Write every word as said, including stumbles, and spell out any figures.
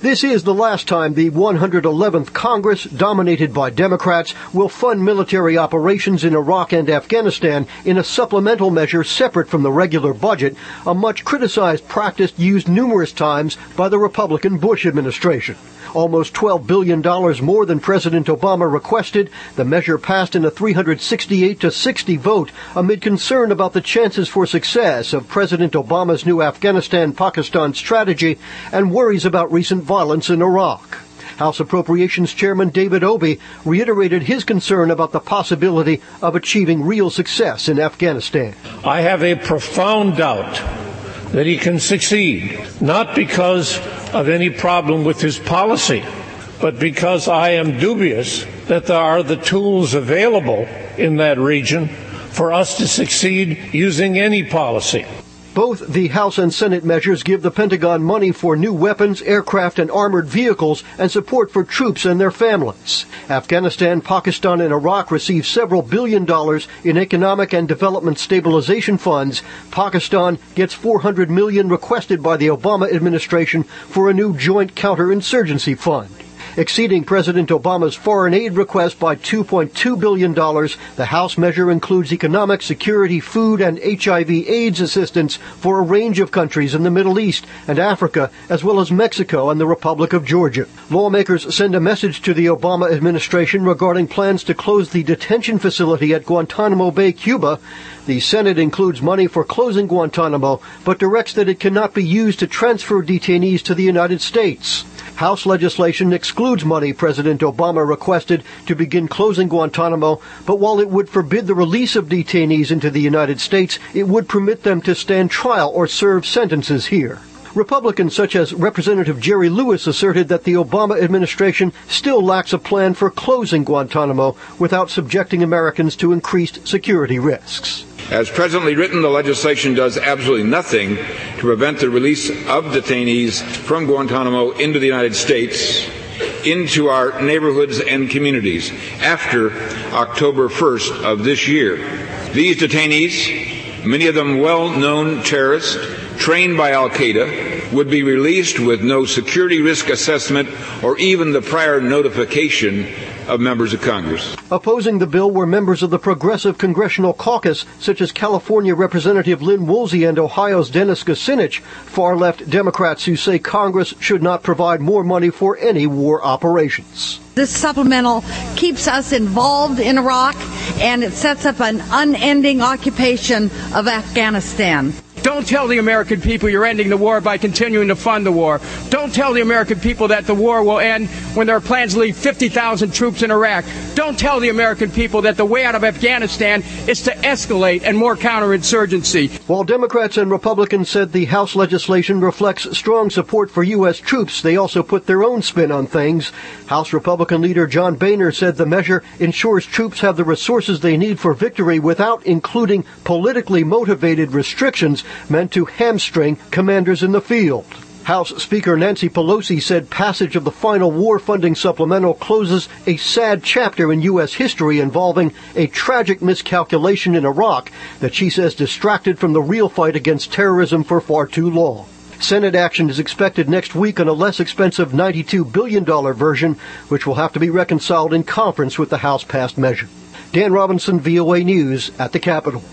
This is the last time the one hundred eleventh Congress, dominated by Democrats, will fund military operations in Iraq and Afghanistan in a supplemental measure separate from the regular budget, a much criticized practice used numerous times by the Republican Bush administration. Almost twelve billion dollars more than President Obama requested, the measure passed in a three hundred sixty-eight to sixty vote amid concern about the chances for success of President Obama's new Afghanistan-Pakistan strategy and worries about recent violence in Iraq. House Appropriations Chairman David Obey reiterated his concern about the possibility of achieving real success in Afghanistan. I have a profound doubt that he can succeed, not because of any problem with his policy, but because I am dubious that there are the tools available in that region for us to succeed using any policy. Both the House and Senate measures give the Pentagon money for new weapons, aircraft, and armored vehicles and support for troops and their families. Afghanistan, Pakistan, and Iraq receive several billion dollars in economic and development stabilization funds. Pakistan gets four hundred million dollars requested by the Obama administration for a new joint counterinsurgency fund. Exceeding President Obama's foreign aid request by two point two billion dollars, the House measure includes economic, security, food, and H I V AIDS assistance for a range of countries in the Middle East and Africa, as well as Mexico and the Republic of Georgia. Lawmakers send a message to the Obama administration regarding plans to close the detention facility at Guantanamo Bay, Cuba. The Senate includes money for closing Guantanamo, but directs that it cannot be used to transfer detainees to the United States. House legislation excludes money President Obama requested to begin closing Guantanamo, but while it would forbid the release of detainees into the United States, it would permit them to stand trial or serve sentences here. Republicans such as Representative Jerry Lewis asserted that the Obama administration still lacks a plan for closing Guantanamo without subjecting Americans to increased security risks. As presently written, the legislation does absolutely nothing to prevent the release of detainees from Guantanamo into the United States, into our neighborhoods and communities after October first of this year. These detainees, many of them well-known terrorists, trained by al-Qaeda, would be released with no security risk assessment or even the prior notification of members of Congress. Opposing the bill were members of the Progressive Congressional Caucus, such as California Representative Lynn Woolsey and Ohio's Dennis Kucinich, far-left Democrats who say Congress should not provide more money for any war operations. This supplemental keeps us involved in Iraq, and it sets up an unending occupation of Afghanistan. Don't tell the American people you're ending the war by continuing to fund the war. Don't tell the American people that the war will end when there are plans to leave fifty thousand troops in Iraq. Don't tell the American people that the way out of Afghanistan is to escalate and more counterinsurgency. While Democrats and Republicans said the House legislation reflects strong support for U S troops, they also put their own spin on things. House Republican leader John Boehner said the measure ensures troops have the resources they need for victory without including politically motivated restrictions meant to hamstring commanders in the field. House Speaker Nancy Pelosi said passage of the final war funding supplemental closes a sad chapter in U S history involving a tragic miscalculation in Iraq that she says distracted from the real fight against terrorism for far too long. Senate action is expected next week on a less expensive ninety-two billion dollars version, which will have to be reconciled in conference with the House-passed measure. Dan Robinson, V O A News, at the Capitol.